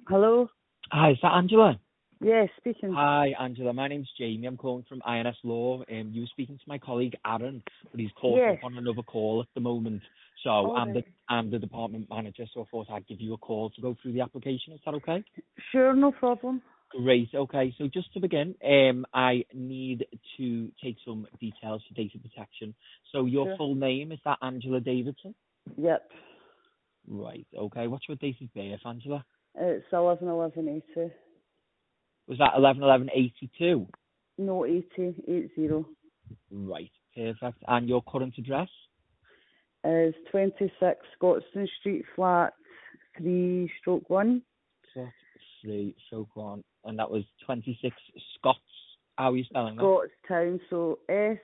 Hello? Hi, is that Angela? Yes, speaking. Hi, Angela. My name's Jamie. I'm calling from INS Law. You were speaking to my colleague Aaron, but he's caught Yes. up on another call at the moment. So All right. I'm the department manager, so I thought I'd give you a call to go through the application. Is that okay? Sure, no problem. Great. Okay. So just to begin, I need to take some details for data protection. So your Sure. full name, is that Angela Davidson? Yep. Right. Okay. What's your date of birth, Angela? It's 11/11/80. Was that 11/11/82? No, 80. Right. Perfect. And your current address? Is 26 Scotstoun Street, flat 3/1. Plot 3, Stroke 1. And that was 26 Scots. How are you spelling that? Scottstown, so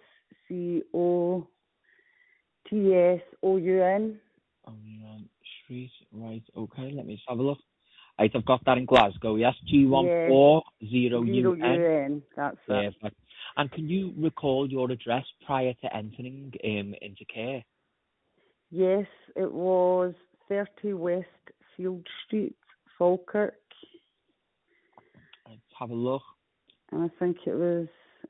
SCOTSOUN. Street. Right. Okay. Let me just have a look. Right. I've got that in Glasgow. Yes. Yes. G140UN. 0UN. That's it. Perfect. And can you recall your address prior to entering into care? Yes, it was 30 West Field Street, Falkirk. Let's have a look. And I think it was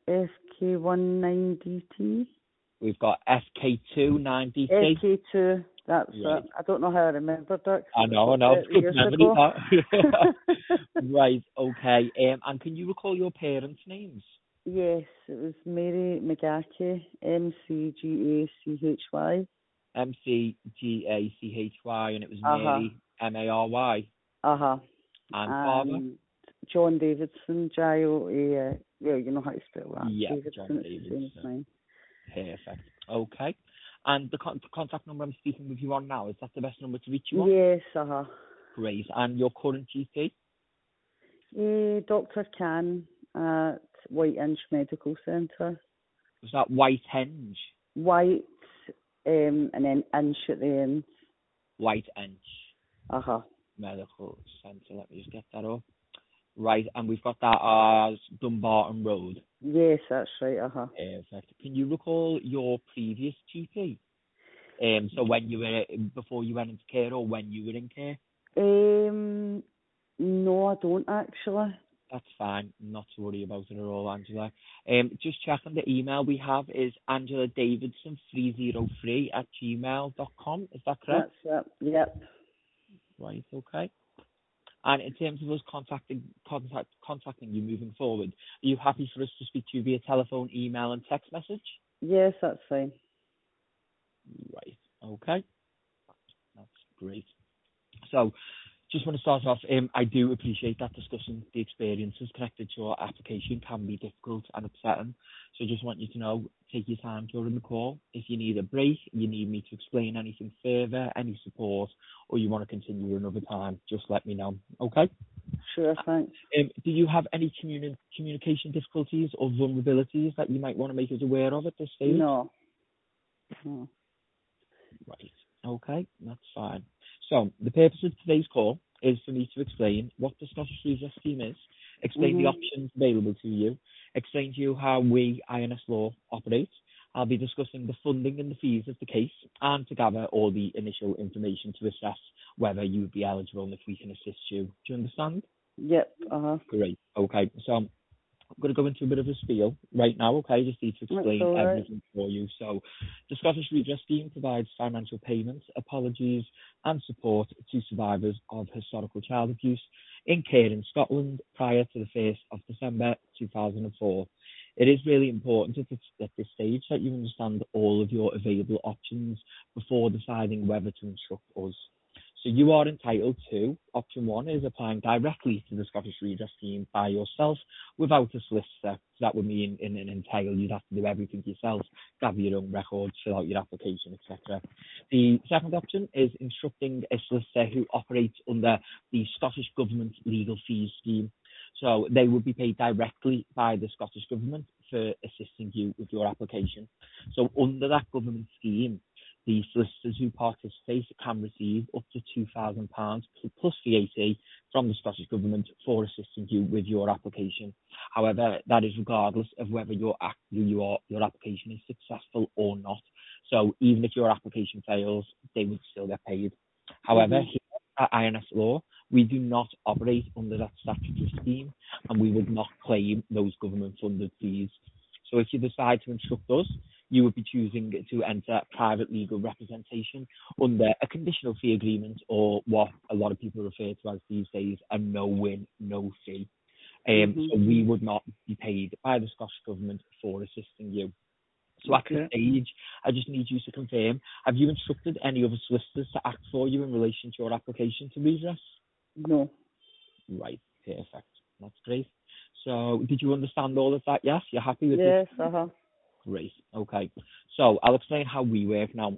FK19DT. We've got SK29DT. FK2, that's Right. it. I don't know how I remembered that. I know. It's good Years memory, ago. that. Right, okay. And can you recall your parents' names? Yes, it was Mary McGachy, MCGACHY. MCGACHY, and it was Uh-huh. Mary, Mary. Uh-huh. And father? John Davidson, J-O-A, well, you know how to spell that. Yeah, Davidson, John it's the same as Davidson. mine. Perfect. Okay. And the contact number I'm speaking with you on now, is that the best number to reach you on? Yes, uh-huh. Great. And your current GP? Dr. Can at White Inch Medical Centre. Was that White Henge? White, and then Inch at the end. White Inch Uh-huh. Medical Centre. Let me just get that up. Right, and we've got that as Dumbarton Road. Yes, that's right, uh-huh. Perfect. Can you recall your previous GP? So when you were, before you went into care or when you were in care? No, I don't actually. That's fine. Not to worry about it at all, Angela. Just checking, the email we have is AngelaDavidson303@gmail.com. Is that correct? That's it, yep. Right, okay. And in terms of us contacting you moving forward, are you happy for us to speak to you via telephone, email and text message? Yes, that's fine. Right, okay. That's great. So, just want to start off, I do appreciate that discussing the experiences connected to your application can be difficult and upsetting. So just want you to know, take your time during the call. If you need a break, you need me to explain anything further, any support, or you want to continue another time, just let me know. Okay? Sure, thanks. Do you have any communication difficulties or vulnerabilities that you might want to make us aware of at this stage? No. Right. Okay, that's fine. So the purpose of today's call is for me to explain what the Scottish Redress Scheme is, explain the options available to you, explain to you how we, INS Law, operate. I'll be discussing the funding and the fees of the case and to gather all the initial information to assess whether you would be eligible and if we can assist you. Do you understand? Yep, uh-huh. Great. Okay, so I'm going to go into a bit of a spiel right now, okay? Just need to explain everything for you. So, the Scottish Redress Scheme provides financial payments, apologies, and support to survivors of historical child abuse in care in Scotland prior to the 1st of December 2004. It is really important at this stage that you understand all of your available options before deciding whether to instruct us. So you are entitled to, option 1 is applying directly to the Scottish Redress Scheme by yourself without a solicitor. So that would mean in an entail you'd have to do everything yourself, gather your own records, fill out your application, etc. The second option is instructing a solicitor who operates under the Scottish Government Legal Fees Scheme. So they would be paid directly by the Scottish Government for assisting you with your application. So under that government scheme, the solicitors who participate can receive up to £2,000 plus VAT from the Scottish Government for assisting you with your application. However, that is regardless of whether your application is successful or not. So even if your application fails, they would still get paid. However, here INS law, we do not operate under that statutory scheme, and we would not claim those government-funded fees. So if you decide to instruct us, you would be choosing to enter private legal representation under a conditional fee agreement, or what a lot of people refer to as these days a no-win, no-fee. So we would not be paid by the Scottish Government for assisting you. So at this stage, I just need you to confirm, have you instructed any other solicitors to act for you in relation to your application to redress? No. Right, perfect. That's great. So did you understand all of that? Yes? You're happy with this? Yes, uh-huh. Great, okay. So I'll explain how we work now.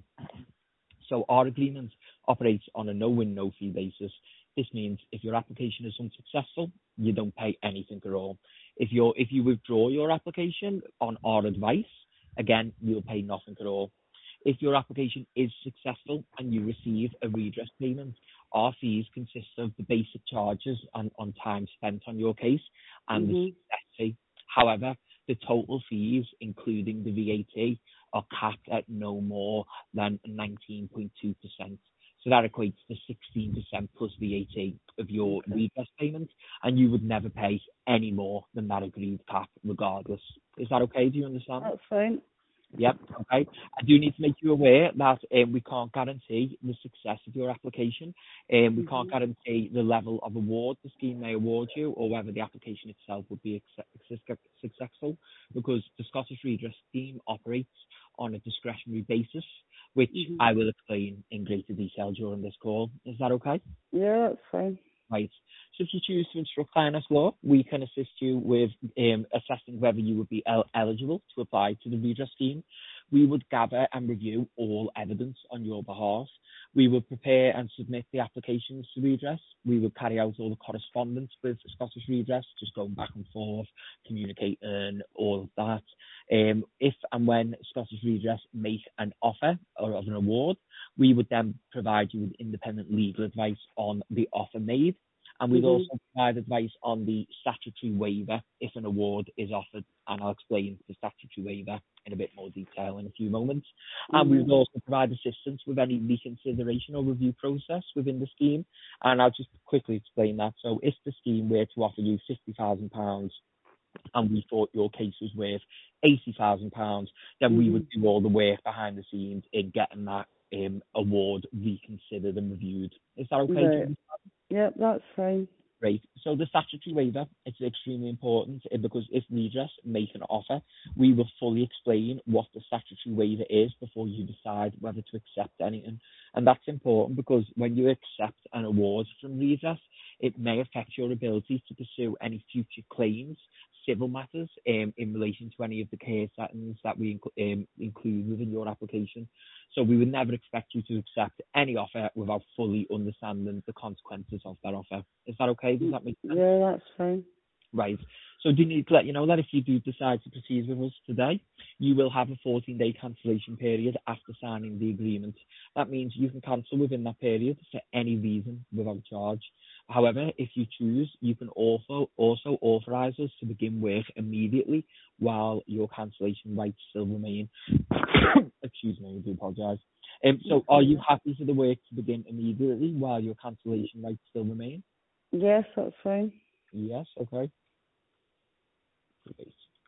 So our agreement operates on a no-win, no-fee basis. This means if your application is unsuccessful, you don't pay anything at all. If you withdraw your application on our advice, again, you'll pay nothing at all. If your application is successful and you receive a redress payment, our fees consist of the basic charges on time spent on your case and the success fee. However, the total fees, including the VAT, are capped at no more than 19.2%. So that equates to 16% plus VAT of your redress payment, and you would never pay any more than that agreed cap regardless. Is that okay? Do you understand? That's fine. Yep, okay. I do need to make you aware that we can't guarantee the success of your application. We can't guarantee the level of award the scheme may award you, or whether the application itself would be successful, because the Scottish Redress Scheme operates on a discretionary basis, which I will explain in greater detail during this call. Is that okay? Yeah, that's fine. Right. So if you choose to instruct INS law, we can assist you with assessing whether you would be eligible to apply to the redress scheme. We would gather and review all evidence on your behalf. We would prepare and submit the applications to redress. We would carry out all the correspondence with Scottish Redress, just going back and forth, communicating, all of that. If and when Scottish Redress make an offer or of an award, we would then provide you with independent legal advice on the offer made. And we'd also provide advice on the statutory waiver if an award is offered. And I'll explain the statutory waiver in a bit more detail in a few moments. And we would also provide assistance with any reconsideration or review process within the scheme. And I'll just quickly explain that. So if the scheme were to offer you £50,000 and we thought your case was worth £80,000, then we would do all the work behind the scenes in getting that award reconsidered and reviewed. Is that okay? Right. Yep, that's fine. Great. So the statutory waiver, it's extremely important because if redress make an offer, we will fully explain what the statutory waiver is before you decide whether to accept anything. And that's important because when you accept an award from redress, it may affect your ability to pursue any future claims, civil matters in relation to any of the care settings that we include within your application. So we would never expect you to accept any offer without fully understanding the consequences of that offer. Is that okay? Does that make sense? Yeah, that's fine. Right. So do need to let you know that if you do decide to proceed with us today, you will have a 14-day cancellation period after signing the agreement. That means you can cancel within that period for any reason without charge. However, if you choose, you can also authorise us to begin work immediately while your cancellation rights still remain. Excuse me, I do apologise. So are you happy for the work to begin immediately while your cancellation rights still remain? Yes, that's fine. Yes, okay. Great.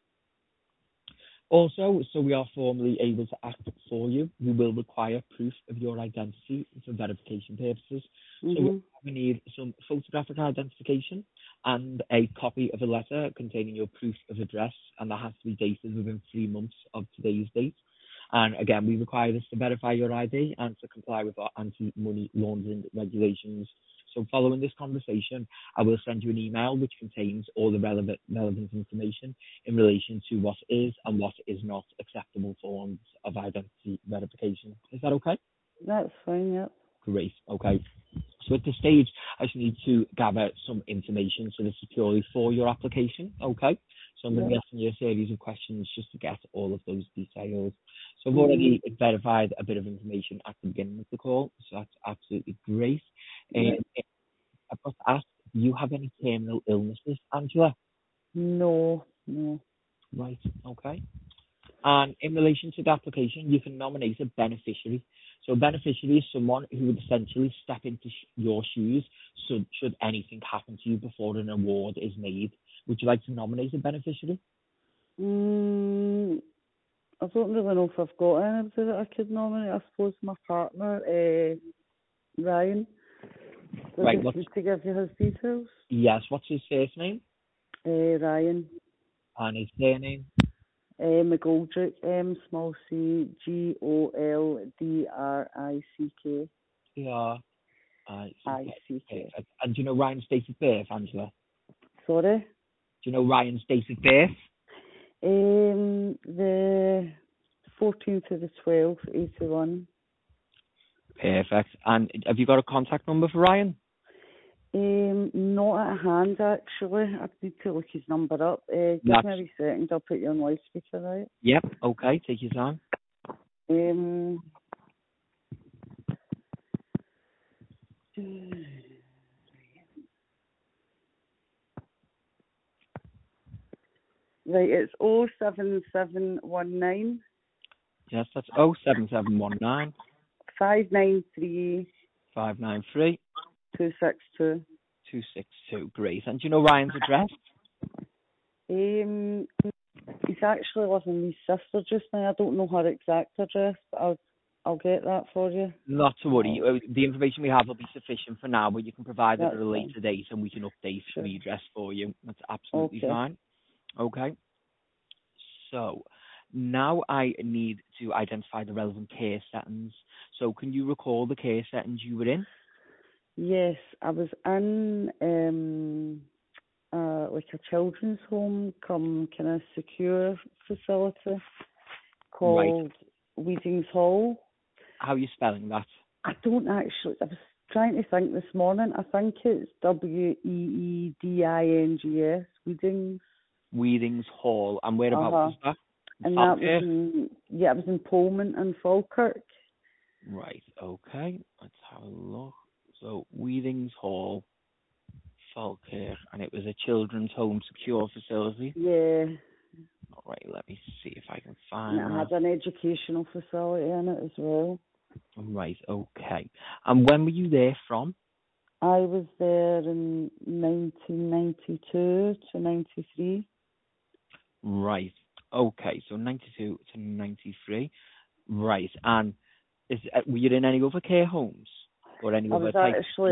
Also, so we are formally able to act for you, we will require proof of your identity for verification purposes. So we need some photographic identification and a copy of a letter containing your proof of address, and that has to be dated within 3 months of today's date. And again, we require this to verify your ID and to comply with our anti-money laundering regulations. So following this conversation, I will send you an email which contains all the relevant information in relation to what is and what is not acceptable forms of identity verification. Is that okay? That's fine, yep. Great, okay. So at this stage, I just need to gather some information, so this is purely for your application, okay? So I'm going to be asking you a series of questions just to get all of those details. So I've already verified a bit of information at the beginning of the call, so that's absolutely great. I've got to ask, do you have any terminal illnesses, Angela? No. Right, okay. And in relation to the application, you can nominate a beneficiary. So a beneficiary is someone who would essentially step into your shoes should anything happen to you before an award is made. Would you like to nominate a beneficiary? I don't really know if I've got anybody that I could nominate. I suppose my partner, Ryan. Right. To give you his details? Yes. What's his first name? Ryan. And his surname? McGoldrick, small c, Goldrick. Yeah. ICK. And do you know Ryan's date of birth, Angela? Sorry? Do you know Ryan's date of birth? The 14th of the 12th, 81. Perfect. And have you got a contact number for Ryan? Not at hand, actually. I need to look his number up. Give me a wee second. I'll put you on loudspeaker, right? Yep. Okay. Take your time. Right, it's 07719. Yes, that's 07719 593 593 262. 262. Great. And do you know Ryan's address? He's actually living with his sister just now. I don't know her exact address, but I'll get that for you. Not to worry. The information we have will be sufficient for now, but you can provide it at a later date and we can update the address for you. That's absolutely fine. Okay. So now I need to identify the relevant care settings. So can you recall the care settings you were in? Yes, I was in like a children's home, kind of secure facility called Weedings Hall. How are you spelling that? I don't actually. I was trying to think this morning. I think it's Weedings. Weedings. Weedings Hall. And whereabouts was that? And that was it was in Pullman and Falkirk. Right, okay. Let's have a look. So Weedings Hall, Falkirk, and it was a children's home secure facility? Yeah. All right, let me see if I can find it had an educational facility in it as well. Right, okay. And when were you there from? I was there in 1992 to 93. Right, okay, so 92 to 93. Right, and were you in any other care homes? Or any other types? I was actually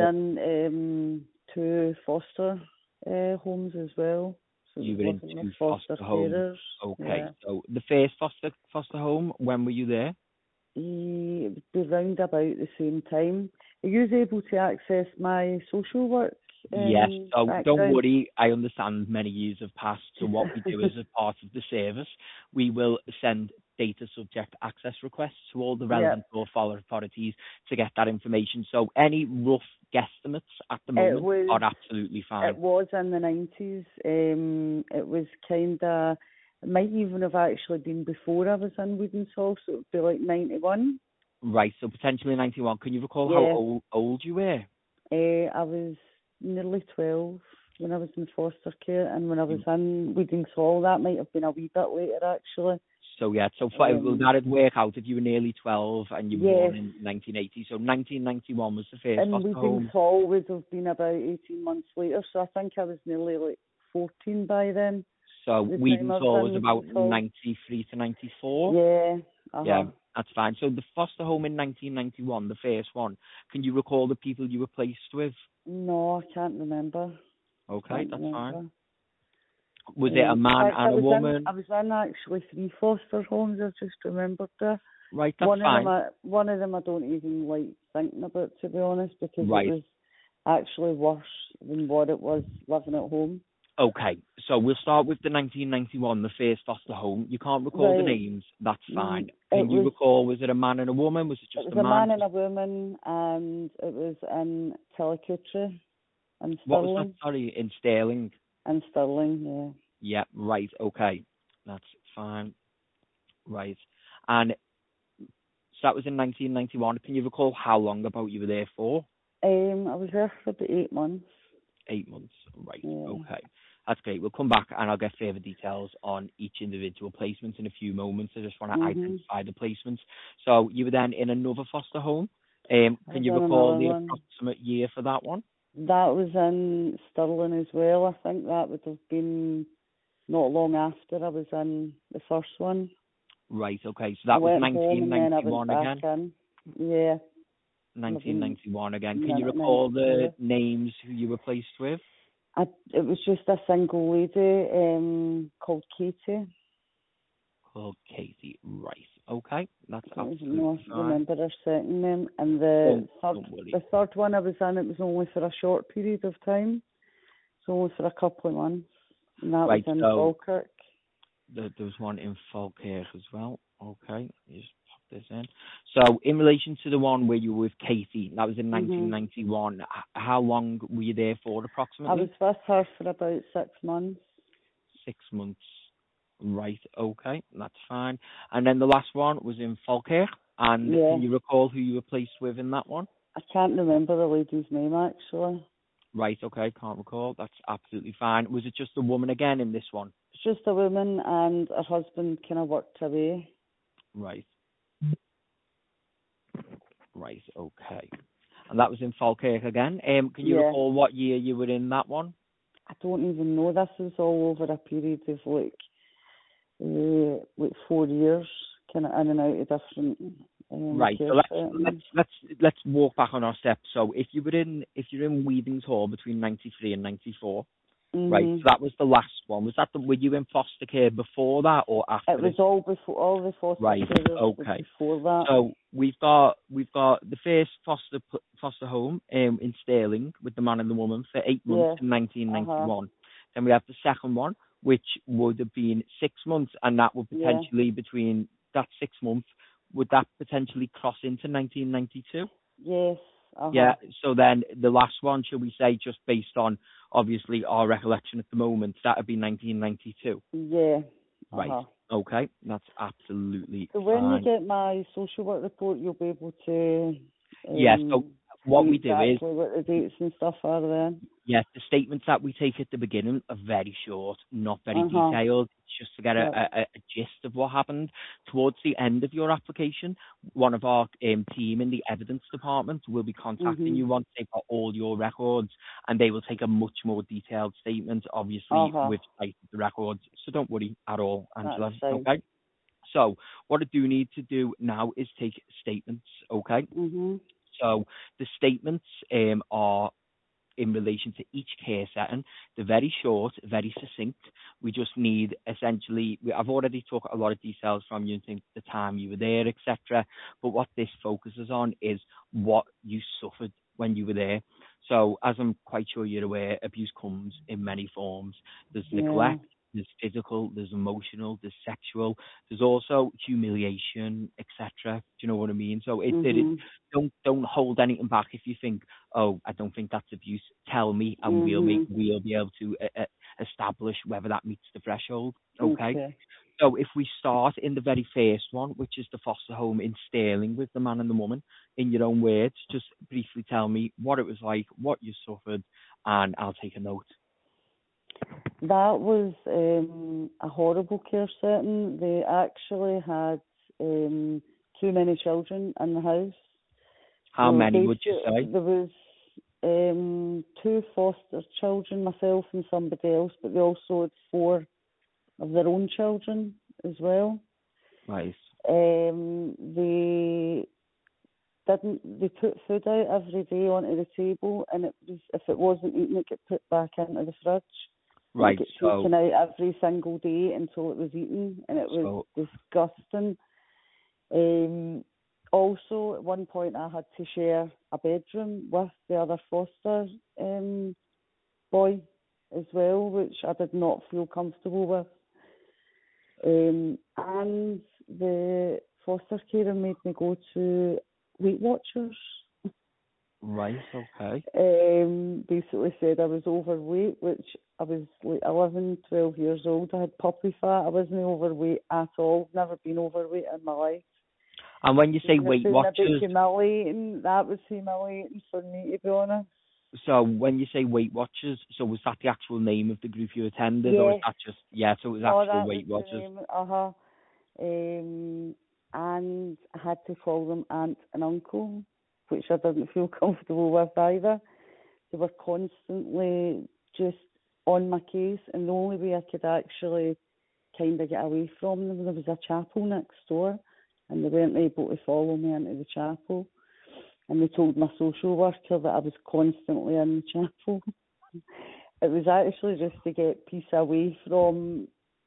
in 2 foster homes as well. So you were in 2 foster homes. Carers. Okay, so the first foster home, when were you there? It would be round about the same time. Are you able to access my social work? Yes, so don't worry, I understand many years have passed, so what we do is as part of the service, we will send data subject access requests to all the relevant authorities to get that information. So any rough guesstimates at the moment are absolutely fine. It was in the 90s. It was it might even have actually been before I was in Weedings Hall, so it would be like 91. Right, so potentially 91. Can you recall how old you were? I was nearly 12 when I was in foster care, and when I was in Weedings Hall, that might have been a wee bit later actually. So that'd work out if you were nearly 12 and you were born in 1980. So 1991 was the first foster home. And Weedings Hall would have been about 18 months later, so I think I was nearly like 14 by then. So Weedings Hall was about 93 to 94? Yeah, that's fine. So the foster home in 1991, the first one, can you recall the people you were placed with? No, I can't remember. Okay, that's fine. Was it a man and a woman? I was in actually 3 foster homes, I just remembered that. Right, that's fine. One of them I don't even like thinking about, to be honest, because it was actually worse than what it was living at home. Okay, so we'll start with the 1991, the first foster home. You can't recall the names, that's fine. Can you recall, was it a man and a woman? Was it just a man? It was a man and a woman, and it was in Tillicoultry and Stirling. What was that, sorry, in Stirling? In Stirling, Yeah, right, okay. That's fine. Right. And so that was in 1991. Can you recall how long about you were there for? I was there for about 8 months. 8 months, right, okay. That's great. We'll come back and I'll get further details on each individual placement in a few moments. I just want to identify the placements. So you were then in another foster home. Can you recall the approximate year for that one? That was in Stirling as well. I think that would have been not long after I was in the first one. Right, okay. So that was 1991 again? Yeah. 1991 again. Can you recall the names who you were placed with? It was just a single lady called Katie. Called Katie, right. Okay, that's absolutely fine. I remember her second name. And the third one I was in, it was only for a short period of time. So only for a couple of months. And that was in Falkirk. There was one in Falkirk as well. Okay, you just pop this in. So in relation to the one where you were with Katie, that was in 1991. How long were you there for approximately? I was with her for about 6 months. 6 months. Right, okay, that's fine. And then the last one was in Falkirk. And can you recall who you were placed with in that one? I can't remember the lady's name, actually. Right, okay, can't recall. That's absolutely fine. Was it just a woman again in this one? It's just a woman, and her husband kind of worked away. Right. Right, okay. And that was in Falkirk again. Can you recall what year you were in that one? I don't even know. This was all over a period of like 4 years, kind of in and out of different. Right. So let's walk back on our steps. So if you're in Weedings Hall between 93 and 94. Right, so that was the last one. Was that were you in foster care before that or after? It was all before, all the foster care was before that. So we've got the first foster home in Stirling with the man and the woman for 8 months in 1991. Then we have the second one, which would have been 6 months, and that would potentially between that 6 months, would that potentially cross into 1992? Yes. Yeah, so then the last one, shall we say, just based on, obviously, our recollection at the moment, that would be 1992? Yeah. Right, okay, that's absolutely fine. So when you get my social work report, you'll be able to... so what we do is... what the dates and stuff are then. Yes, the statements that we take at the beginning are very short, not very detailed. It's just to get a gist of what happened. Towards the end of your application, one of our team in the evidence department will be contacting you once they've got all your records, and they will take a much more detailed statement, obviously, with the records. So don't worry at all, Angela. Okay? So what I do need to do now is take statements, okay? So the statements are in relation to each care setting. They're very short, very succinct. We just need essentially, I've already took a lot of details from you in the time you were there, etc. But what this focuses on is what you suffered when you were there. So as I'm quite sure you're aware, abuse comes in many forms. There's neglect, there's physical, there's emotional, there's sexual, there's also humiliation, etc. Do you know what I mean? So don't hold anything back. If you think, oh, I don't think that's abuse, tell me, and we'll be able to establish whether that meets the threshold. Okay. So if we start in the very first one, which is the foster home in Stirling with the man and the woman, in your own words, just briefly tell me what it was like, what you suffered, and I'll take a note. That was a horrible care setting. They actually had too many children in the house. How many would you say? There was 2 foster children, myself and somebody else, but they also had 4 of their own children as well. Nice. They put food out every day onto the table, and if it wasn't eaten, it got put back into the fridge. Right. It got taken out every single day until it was eaten, and it was disgusting. Also, at one point, I had to share a bedroom with the other foster boy as well, which I did not feel comfortable with. And the foster carer made me go to Weight Watchers. Right, okay. Basically said I was overweight, which I was like 11, 12 years old. I had puppy fat. I wasn't overweight at all. Never been overweight in my life. And when you say Weight Watchers... Humiliating. That was humiliating for me, to be honest. So when you say Weight Watchers, so was that the actual name of the group you attended, or is that just so it was actual Weight Watchers? And I had to call them aunt and uncle, which I didn't feel comfortable with either. They were constantly just on my case, and the only way I could actually kind of get away from them, there was a chapel next door, and they weren't able to follow me into the chapel. And they told my social worker that I was constantly in the chapel. It was actually just to get peace away from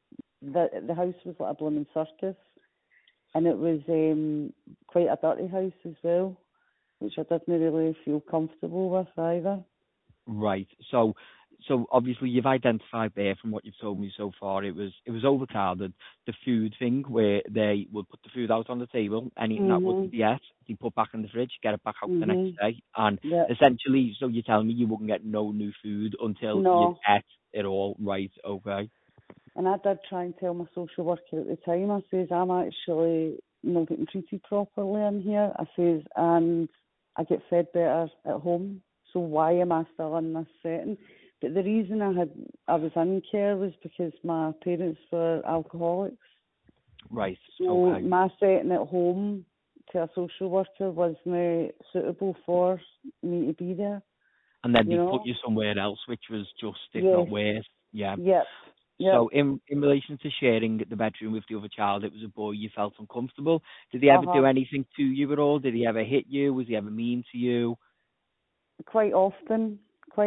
the house was like a blooming circus, and it was quite a dirty house as well, which I didn't really feel comfortable with either. Right. So obviously you've identified there from what you've told me so far, it was overcrowded. The food thing where they would put the food out on the table, anything that wouldn't be ate, they put back in the fridge, get it back out the next day, and essentially, so you're telling me you wouldn't get no new food until you ate it all. Right. Okay. And I did try and tell my social worker at the time, I says, I'm actually not getting treated properly in here. I says, and I get fed better at home, so why am I still in this setting? But the reason I was in care was because my parents were alcoholics. Right. So okay. my setting at home to a social worker wasn't suitable for me to be there. And then they put you somewhere else, which was just, if not worse. Yeah. Yep. So in relation to sharing the bedroom with the other child, it was a boy, you felt uncomfortable. Did he ever do anything to you at all? Did he ever hit you? Was he ever mean to you? Quite often.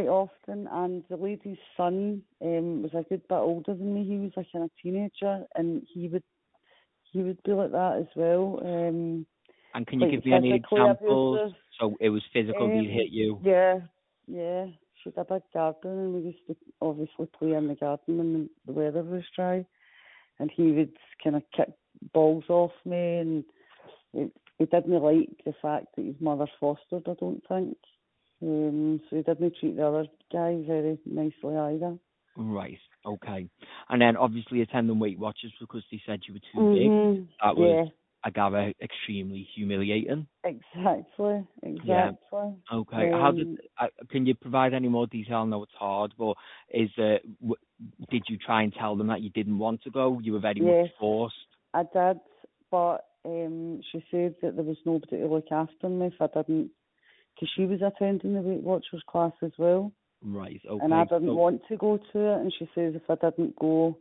And the lady's son was a good bit older than me. He was like a teenager, and he would be like that as well. And can you give me any examples? Abusive. So it was physical, he hit you? Yeah. She had a big garden, and we used to obviously play in the garden when the weather was dry. And he would kind of kick balls off me, and he didn't like the fact that his mother fostered, I don't think. So he didn't treat the other guy very nicely either. Right, okay. And then obviously attending Weight Watchers because they said you were too big. That was, I gather, extremely humiliating. Exactly. Yeah. Okay. How can you provide any more detail? I know it's hard, but did you try and tell them that you didn't want to go? You were very much forced. I did, but she said that there was nobody to look after me if I didn't, because she was attending the Weight Watchers class as well. Right, okay. And I didn't want to go to it, and she says if I didn't go,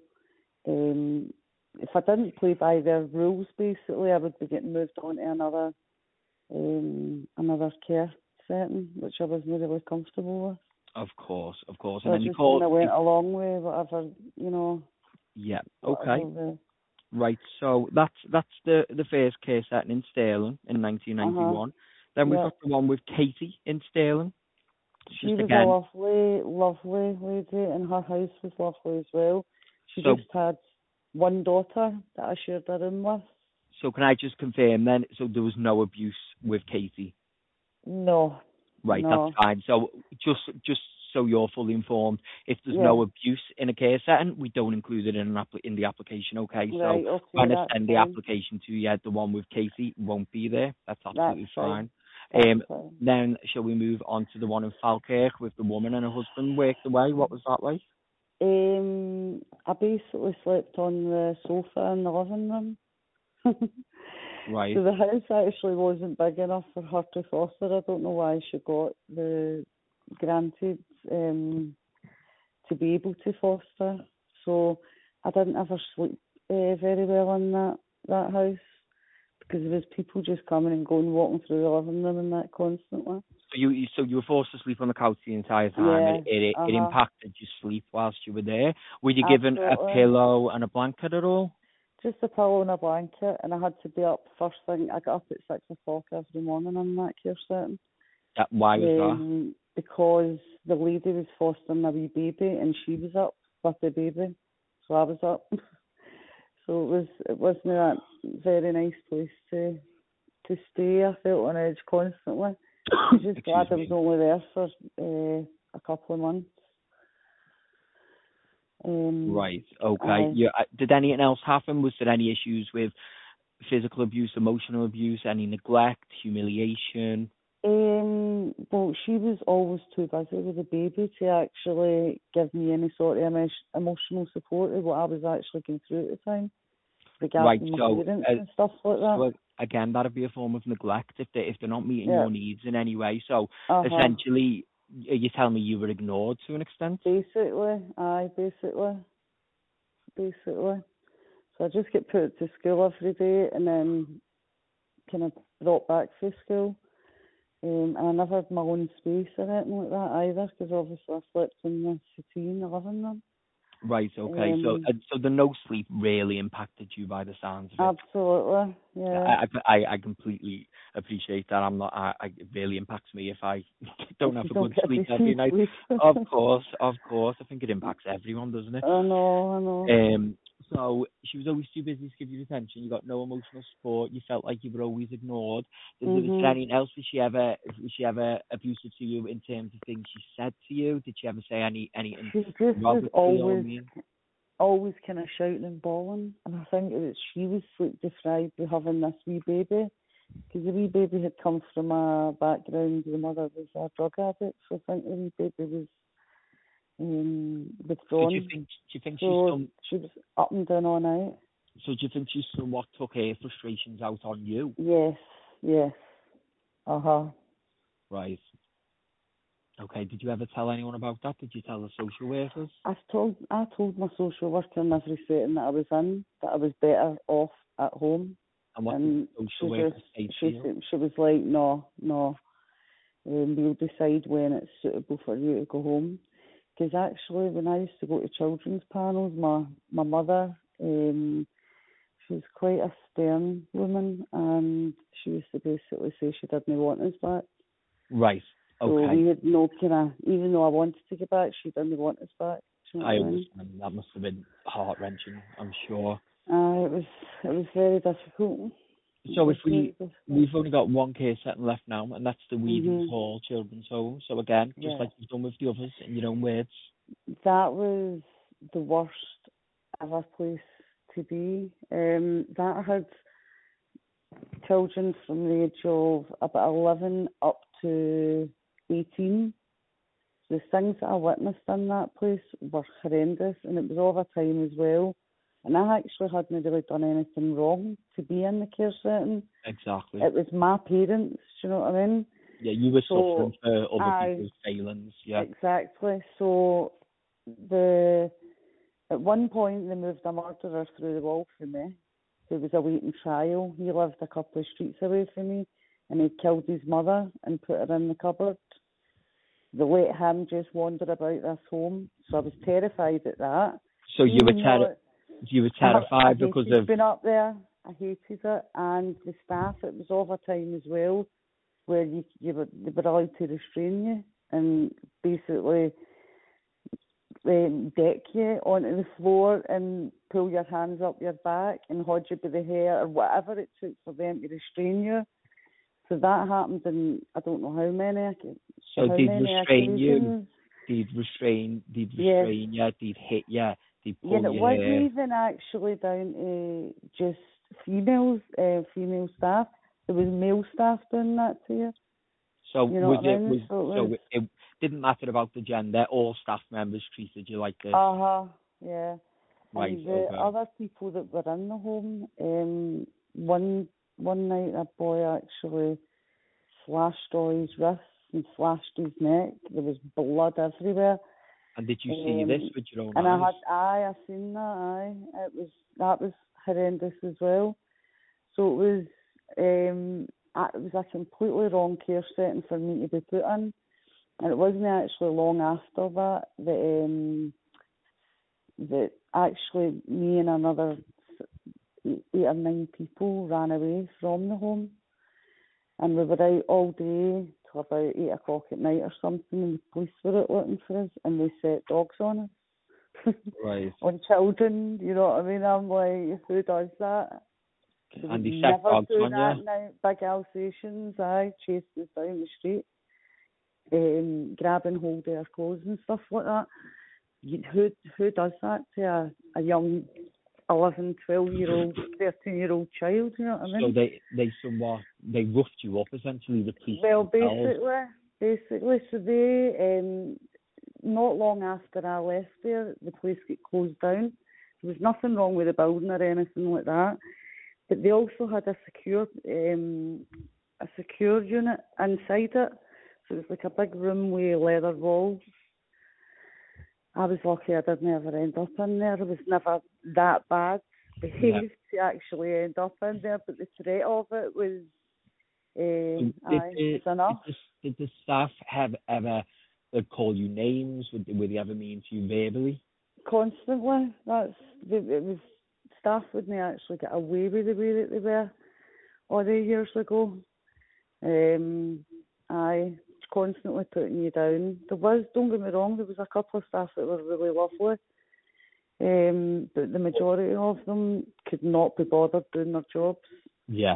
if I didn't play by their rules, basically, I would be getting moved on to another care setting, which I wasn't really comfortable with. Of course. So and then you kind of went along with whatever, Yeah, okay. Right, so that's the first care setting in Stirling in 1991. Then we've got the one with Katie in Stirling. She was a lovely lady, and her house was lovely as well. She just had one daughter that I shared a room with. So can I just confirm then, so there was no abuse with Katie? No. Right, that's fine. So just so you're fully informed, if there's no abuse in a care setting, we don't include it in the application, okay? Right, so when I send the application to you, the one with Katie won't be there. That's absolutely fine. Then shall we move on to the one in Falkirk with the woman and her husband worked away? What was that like? I basically slept on the sofa in the living room. Right. So the house actually wasn't big enough for her to foster. I don't know why she got the granted to be able to foster. So I didn't ever sleep very well in that house, because there was people just coming and going, walking through the living room and that constantly. So you were forced to sleep on the couch the entire time, and it impacted your sleep whilst you were there. Were you given a pillow and a blanket at all? Just a pillow and a blanket, and I had to be up first thing. I got up at 6 o'clock every morning in that care setting. Why was that? Because the lady was fostering a wee baby, and she was up with the baby, so I was up. So it wasn't a very nice place to stay. I felt on edge constantly. I was just glad I was only there for a couple of months. Right, okay. Did anything else happen? Was there any issues with physical abuse, emotional abuse, any neglect, humiliation? Well, she was always too busy with the baby to actually give me any sort of emotional support of what I was actually going through at the time, regarding my parents and stuff like that. So again, that'd be a form of neglect if they're not meeting your needs in any way. So essentially, you tell me you were ignored to an extent? Basically. So I just get put to school every day and then kind of brought back to school. And I never had my own space or anything like that either, because obviously I slept in the settee in the living room. Right, okay. So the no sleep really impacted you by the sounds of it? Absolutely, yeah. I completely appreciate that. It really impacts me if I don't have a good sleep every night. Of course. I think it impacts everyone, doesn't it? I know. So she was always too busy to give you attention. You got no emotional support. You felt like you were always ignored. Was there anything else? Was she ever abusive to you in terms of things she said to you? Did she ever say anything? She just was always kind of shouting and bawling. And I think that she was sleep deprived with having this wee baby. Because the wee baby had come from a background, the mother was a drug addict. So I think the wee baby was withdrawn. So do you think she was up and down all night. So do you think she somewhat took her frustrations out on you? Yes. Right. Okay. Did you ever tell anyone about that? Did you tell the social workers? I told my social worker in every setting that I was in that I was better off at home. And what did the social worker say to you? She was like, no. We'll decide when it's suitable for you to go home. Because actually, when I used to go to children's panels, my mother, she was quite a stern woman, and she used to basically say she didn't want us back. Right. Okay. So we had no even though I wanted to get back, she didn't want us back. I understand. That must have been heart-wrenching, I'm sure. It was very difficult. So we've only got one case setting left now, and that's the Weaving Hall Children's Home. So again, just like you've done with the others, in your own words. That was the worst ever place to be. That had children from the age of about 11 up to 18. The things that I witnessed in that place were horrendous, and it was over time as well. And I actually hadn't really done anything wrong to be in the care setting. Exactly. It was my parents, do you know what I mean? Yeah, you were suffering for other people's failings, yeah. Exactly. So at one point they moved a murderer through the wall for me who was awaiting trial. He lived a couple of streets away from me, and he killed his mother and put her in the cupboard. They let him just wander about this home. So I was terrified at that. So you were terrified because of being up there. I hated it, and the staff. It was overtime as well, where they were allowed to restrain you and basically deck you onto the floor and pull your hands up your back and hold you by the hair or whatever it took for them to restrain you. So that happened in I don't know how many. So they'd restrain you. They'd restrain you. They'd hit you. They'd pull it wasn't even actually down to just female staff. There was male staff doing that to you. So it didn't matter about the gender. All staff members treated you like this. Yeah. Right. And the other people that were in the home, one night a boy actually slashed all his wrists and slashed his neck. There was blood everywhere. And did you see this with your own eyes? And I seen that. That was horrendous as well. So it was a completely wrong care setting for me to be put in, and it wasn't actually long after that actually me and another 8 or 9 people ran away from the home, and we were out all day till about 8 o'clock at night or something, and the police were out looking for us, and they set dogs on us. Right. On children, you know what I mean? I'm like, who does that? And they set dogs on you? Now. Big Alsatians, chased us down the street, grabbing hold of our clothes and stuff like that. Who does that to a young 11, 12-year-old, 13-year-old child, you know what I mean? So they roughed you up, essentially, the police. Well, basically, so they, not long after I left there, the place got closed down. There was nothing wrong with the building or anything like that, but they also had a secure unit inside it. So it was like a big room with leather walls. I was lucky I didn't ever end up in there. It was never that bad behaved to actually end up in there, but the threat of it was enough. Did the staff have ever call you names? Were they ever mean to you verbally? Constantly. It was staff wouldn't actually get away with the way that they were all the years ago. Constantly putting you down. Don't get me wrong, there was a couple of staff that were really lovely, but the majority of them could not be bothered doing their jobs. Yeah.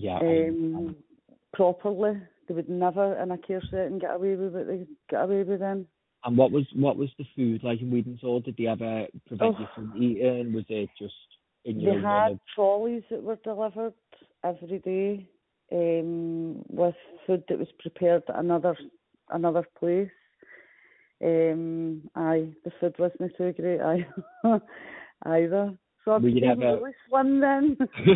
Properly. They would never in a care setting get away with what they get away with in. And what was the food like in Wiedenthal? Did they ever prevent you from eating? Was it just in your They had trolleys that were delivered every day, with food that was prepared at another place. The food wasn't too great either. So I became really slim then.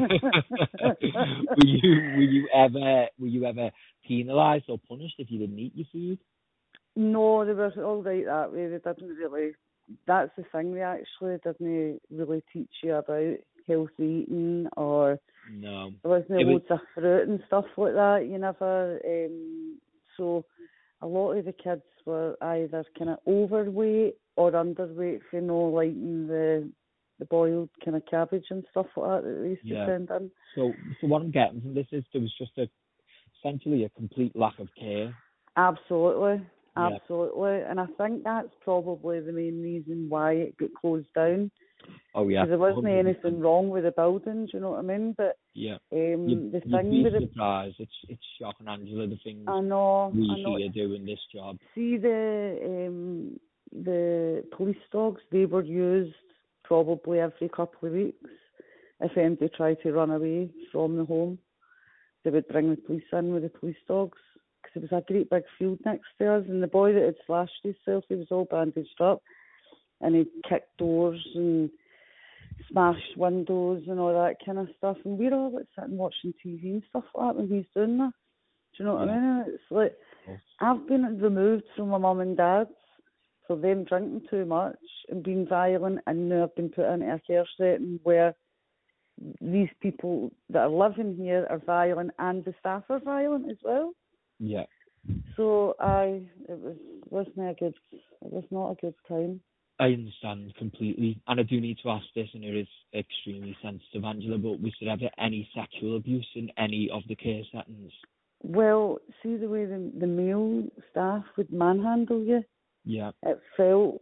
Were you ever penalised or punished if you didn't eat your food? No, they were all right that way. They didn't really. That's the thing. They actually didn't really teach you about healthy eating, or no. There wasn't loads of fruit and stuff like that. You never. So a lot of the kids were either kind of overweight or underweight for not liking the boiled kind of cabbage and stuff like that they used to send in. So what I'm getting from this is there was just essentially a complete lack of care. Absolutely. And I think that's probably the main reason why it got closed down. Oh yeah. Because there wasn't 100%. Anything wrong with the buildings, you know what I mean? But the thing with the surprised. It's shocking, Angela, the things we hear doing this job. See the police dogs, they were used probably every couple of weeks. If anybody tried to run away from the home, they would bring the police in with the police dogs. Because it was a great big field next to us, and the boy that had slashed himself, he was all bandaged up, and he kicked doors and smashed windows and all that kind of stuff, and we're all like sitting watching TV and stuff like that when he's doing that. Do you know what I mean? It's like, I've been removed from my mum and dad's for them drinking too much and being violent, and now I've been put into a care setting where these people that are living here are violent and the staff are violent as well. Yeah. So it was not a good time. I understand completely, and I do need to ask this, and it is extremely sensitive, Angela, but was there ever any sexual abuse in any of the care settings? Well, see the way the male staff would manhandle you. Yeah. It felt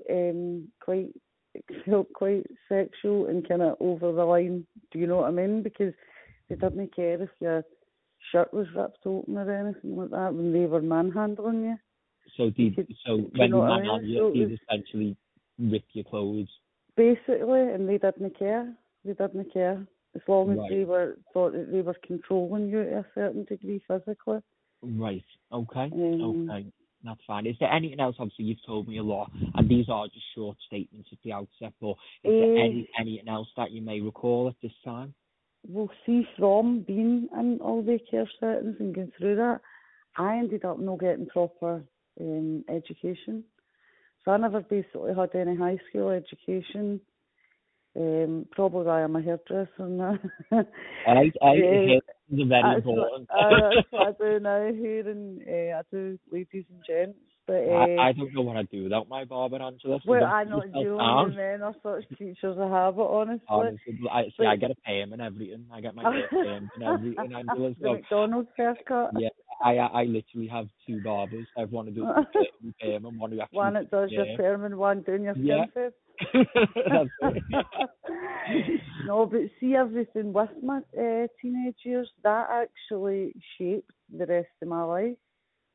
quite sexual and kind of over the line. Do you know what I mean? Because they didn't care if your shirt was ripped open or anything like that when they were manhandling you. So when you manhandle you, they'd essentially rip your clothes. Basically, and they didn't care. As long as they thought that they were controlling you to a certain degree physically. Right. Okay. Okay. That's fine. Is there anything else? Obviously, you've told me a lot, and these are just short statements at the outset, but is there anything else that you may recall at this time? Well, see, from being in all the care settings and going through that, I ended up not getting proper education. So I never basically had any high school education. Probably why I'm a hairdresser now. Hair is very important. That's what I do now, hair, and I do ladies and gents. But I don't know what I'd do without my barber, Angela. So well, I'm not dealing with men or such creatures of habit, honestly. I get a perm and everything. I get my hair permed and everything, Angela. The McDonald's haircut. Yeah, I literally have two barbers. I have one who does the perm and one who actually one that does your perm and one doing your skin fib. That's it. No, but see, everything with my teenage years, that actually shaped the rest of my life.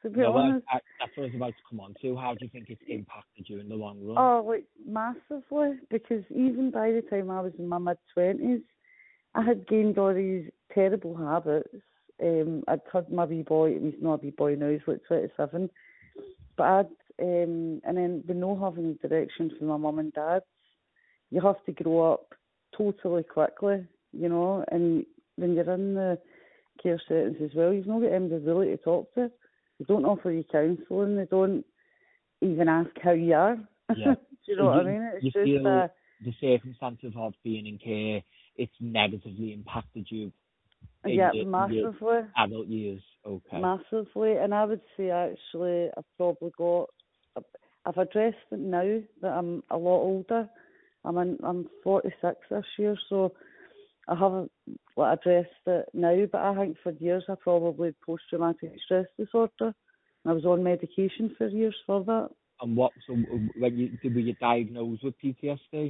to be honest. That's what I was about to come on to. How do you think it's impacted you in the long run? Oh, like, massively, because even by the time I was in my mid-20s, I had gained all these terrible habits. I'd had my wee boy, he's not a wee boy now, he's like 27, but and then with no having direction from my mum and dad, you have to grow up totally quickly, you know, and when you're in the care settings as well, you've not got anybody really to talk to. They don't offer you counselling, they don't even ask how you are. Yeah. Do you know what I mean? It's just feel the circumstances of being in care, it's negatively impacted you. Yeah, massively. Adult years, okay. Massively, and I would say actually I've addressed it now that I'm a lot older. I'm 46 this year, so I haven't addressed it now. But I think for years I probably had post-traumatic stress disorder. I was on medication for years for that. And were you diagnosed with PTSD?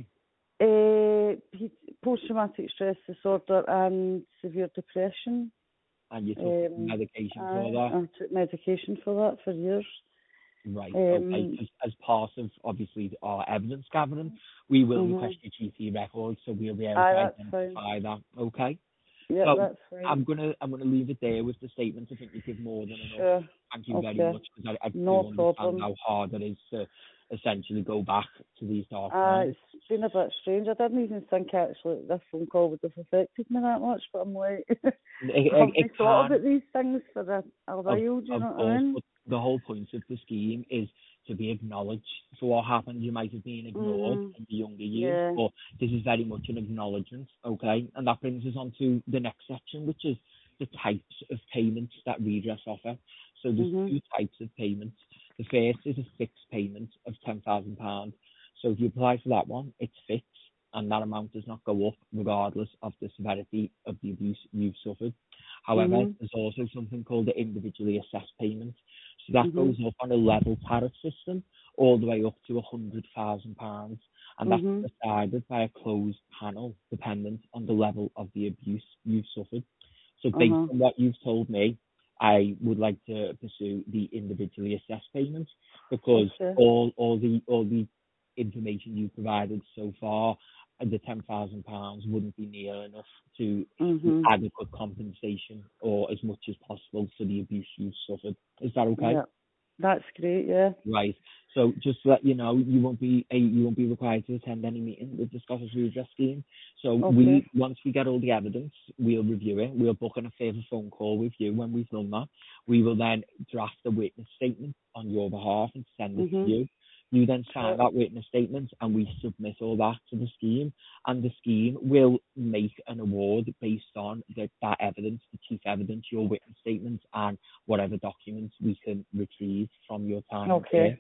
Post-traumatic stress disorder and severe depression. And you took medication for that? I took medication for that for years. Right, okay. As part of, obviously, our evidence gathering, we will request your GP records, so we'll be able to identify that, okay? Yeah, so that's fine. I'm gonna leave it there with the statement. I think you give more than enough. Sure. Thank you very much, because I no do problem. understand how hard it is to essentially go back to these dark times. It's been a bit strange. I didn't even think actually this phone call would have affected me that much, but I'm like, I haven't thought about these things for a while, do you know what I mean? But the whole point of the scheme is to be acknowledged for what happened. You might have been ignored in the younger years, but this is very much an acknowledgement, okay? And that brings us on to the next section, which is the types of payments that redress offer. So there's two types of payments. The first is a fixed payment of £10,000. So if you apply for that one, it's fixed, and that amount does not go up regardless of the severity of the abuse you've suffered. However, there's also something called the individually assessed payment. So that goes up on a level tariff system all the way up to £100,000, and that's decided by a closed panel dependent on the level of the abuse you've suffered. So based on what you've told me, I would like to pursue the individually assessed payment, because all the information you provided so far, the £10,000 wouldn't be near enough to adequate compensation or as much as possible for the abuse you've suffered. Is that okay? Yeah, that's great. Yeah. Right. So just to let you know, you won't be required to attend any meeting with the Scottish Redress Scheme. So once we get all the evidence, we'll review it. We'll book in a further phone call with you. When we've done that, we will then draft a witness statement on your behalf and send it to you. You then sign that witness statement, and we submit all that to the scheme, and the scheme will make an award based on that evidence, the chief evidence, your witness statement, and whatever documents we can retrieve from your time. Okay.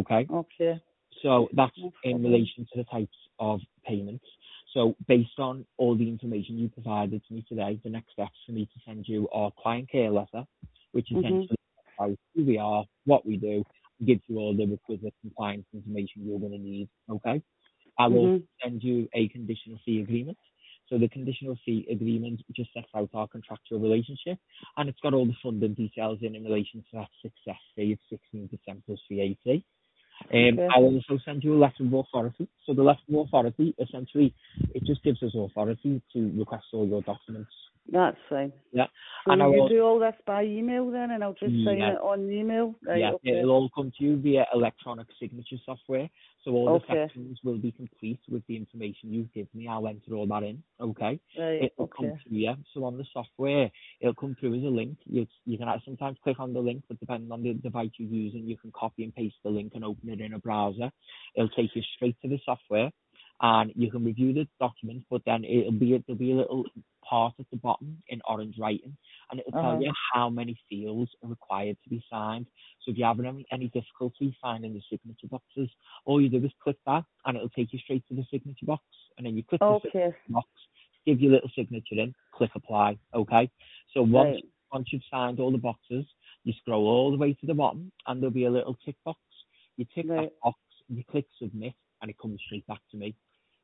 So that's in relation to the types of payments. So based on all the information you provided to me today, the next steps for me to send you our client care letter, which essentially tells who we are, what we do, gives you all the requisite compliance information you're going to need, okay? I will send you a conditional fee agreement. So the conditional fee agreement just sets out our contractual relationship, and it's got all the funding details in relation to that success fee of 16% plus VAT. I will also send you a letter of authority. So the letter of authority, essentially, it just gives us authority to request all your documents. That's fine. Yeah. So and you do all this by email then, and I'll just sign it on email? Right, it'll all come to you via electronic signature software. So all the sections will be complete with the information you've given me. I'll enter all that in, okay? Right, it'll come through, yeah. So on the software, it'll come through as a link. You can sometimes click on the link, but depending on the device you're using, you can copy and paste the link and open it in a browser. It'll take you straight to the software, and you can review the document, but then there'll be a little part at the bottom in orange writing, and it'll tell you how many fields are required to be signed. So if you're having any difficulty finding the signature boxes, all you do is click that, and it'll take you straight to the signature box, and then you click the signature box, give your little signature in, click apply, okay? So once you've signed all the boxes, you scroll all the way to the bottom, and there'll be a little tick box. You tick that box, you click submit, and it comes straight back to me.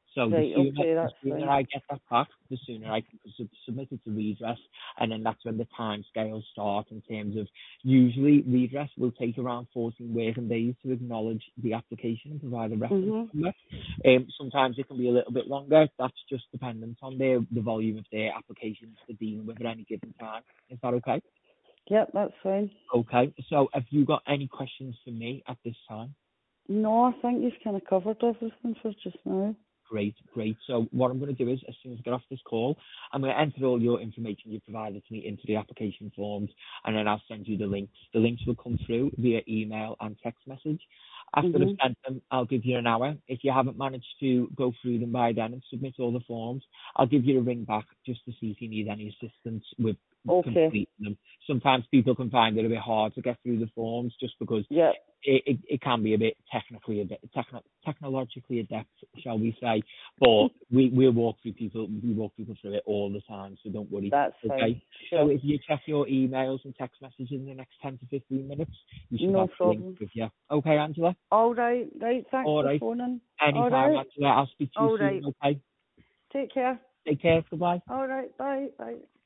So Right, the sooner I get that back, the sooner I can submit it to redress, and then that's when the time scales start in terms of usually redress will take around 14 working days to acknowledge the application and provide a reference number. Sometimes it can be a little bit longer. That's just dependent on the volume of their applications they're dealing with at any given time. Is that okay? Yep, that's fine. Okay, so have you got any questions for me at this time? No, I think you've kind of covered everything for just now. Great. So what I'm going to do is, as soon as I get off this call, I'm going to enter all your information you provided to me into the application forms, and then I'll send you the links. The links will come through via email and text message. After I've sent them, I'll give you an hour. If you haven't managed to go through them by then and submit all the forms, I'll give you a ring back just to see if you need any assistance with completing them. Sometimes people can find it a bit hard to get through the forms just because it can be a bit technologically adept, shall we say. But we'll walk people through it all the time, so don't worry. That's okay. Sure. So if you check your emails and text messages in the next 10 to 15 minutes, you should have the link with you. Okay, Angela? All right. Thanks for phoning. Anytime, Angela. I'll speak to you soon, okay? Take care. Take care. Goodbye. All right. Bye.